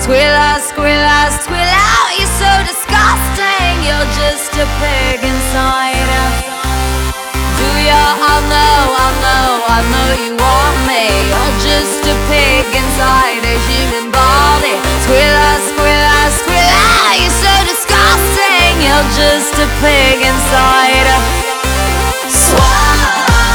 Squealer, squealer, squealer, you're so disgusting. You're just a pig inside. Do ya? I know you want me. You're just a pig inside a human body. Squealer, squealer, squealer, you're so disgusting. You're just a pig inside. Swine.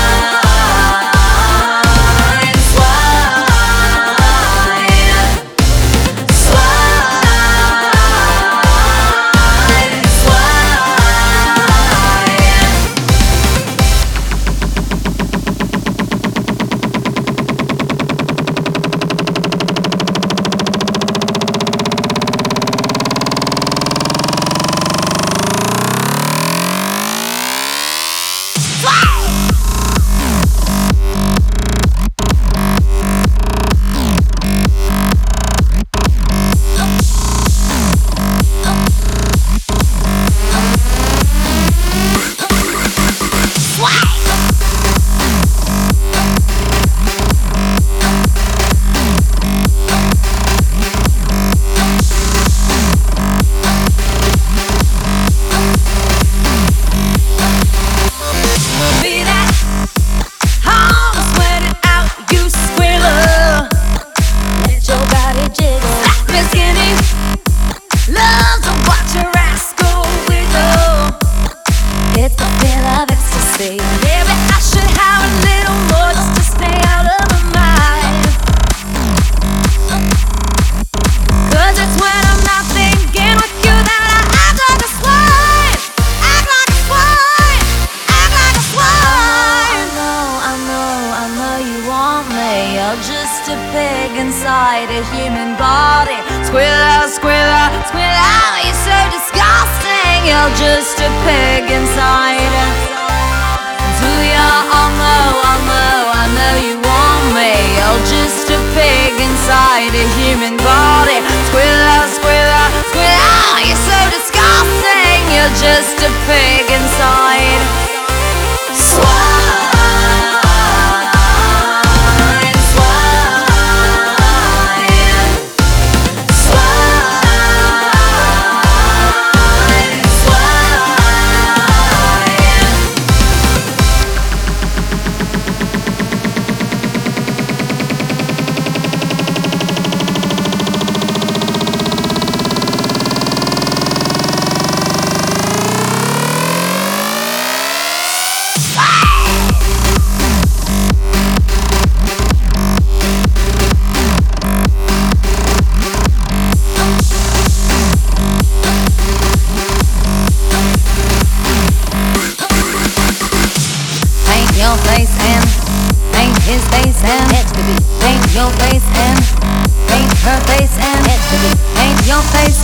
Just a pig inside a human body. Squealer, squealer, squealer, you're so disgusting. You're just a pig inside. Do ya? I know you want me. You're just a pig inside a human body. Squealer, squealer, squealer, you're so disgusting. You're just a pig inside. Swine. Your face and paint his face and paint your face and paint her face and paint your face